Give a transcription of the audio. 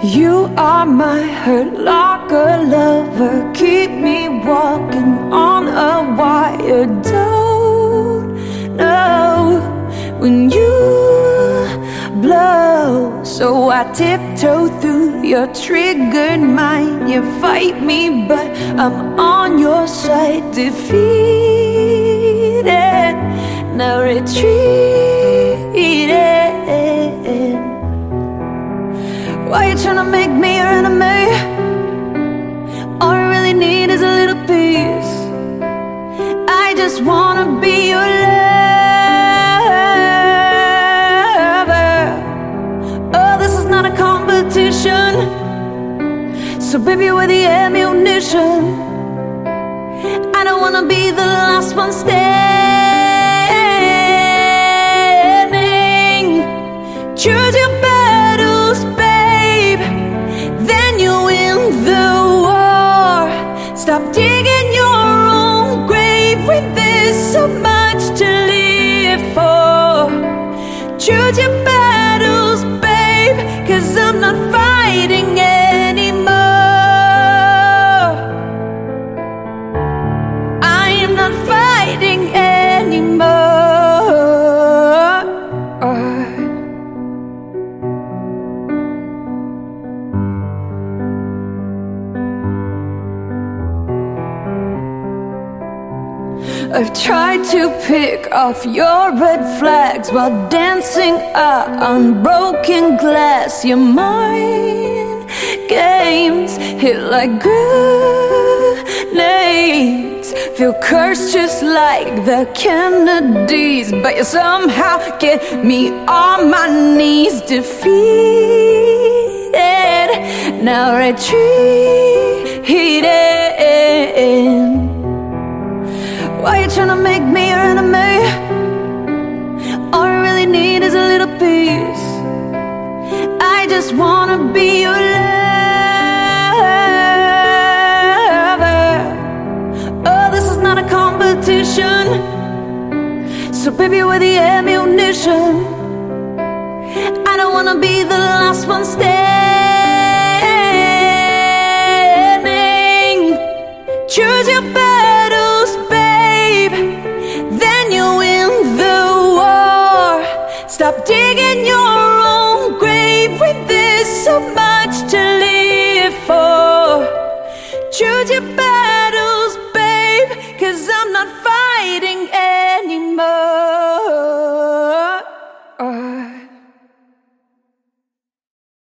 You are my hurt locker lover, keep me walking on a wire. Don't know when you blow, so I tiptoe through your triggered mind. You fight me, but I'm on your side. Defeated, now retreated. Why you tryna make me your enemy? All I really need is a little peace. I just wanna be your lover. Oh, this is not a competition, so baby, we're the ammunition. I don't wanna be the last one standing. Choose your battles, babe, then you win the war. Stop digging your own grave when there's so much to live for. Choose your battles, babe, 'cause I'm not fighting anymore. I am not fighting anymore. I've tried to pick off your red flags while dancing on broken glass. Your mind games hit like grenades, feel cursed just like the Kennedys, but you somehow get me on my knees. Defeated, now retreating. Why you tryna make me your enemy? All I really need is a little peace. I just wanna be your lover. Oh, this is not a competition, so baby, we're the ammunition. I don't wanna be the last one standing. Choose your battles, babe, then you win the war. Stop digging your own grave when there's so much to live for. Choose your battles, babe, 'cause I'm not fighting